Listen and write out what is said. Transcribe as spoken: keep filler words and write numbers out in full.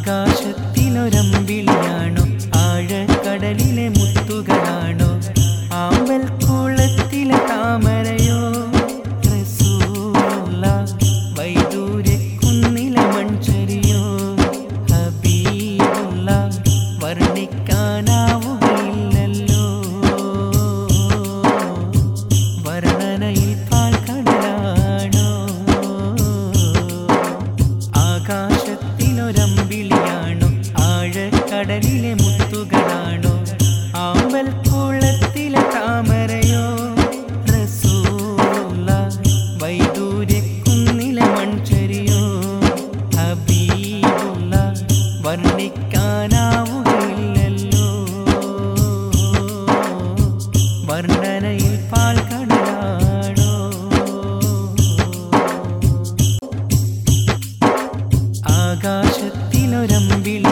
ആകാശത്തിലൊരമ്പിളിയാണോ ആഴക്കടലിലെ മുത്തുകളാണോ ആമ്പൽ കുളത്തിലെ താമരയോ റസൂലുള്ളാഹ് വൈദൂര്യ കുന്നിലെ മൺചരിയോ ഹബീബുള്ളാഹ് വർണ്ണിക്കാനാവുകയില്ലല്ലോ വർണ്ണനയിൽ പാൽക്കടലാണോ ആകാശത്തിലൊരമ്പിളിയാണോ ആഴക്കടലിലെ മുത്തുകളാണോ ആമ്പൽ കുളത്തിലെ താമരയോ റസൂലുള്ളാഹ് വൈദൂര്യ കുന്നിലെ മൺചരിയോ ഹബീബുള്ളാഹ് വർണ്ണിക്കാനാവുകയില്ലല്ലോ വർണ്ണനയിൽ പാൽക്കടലാണോ ആകാശത്തിലൊരമ്പിളി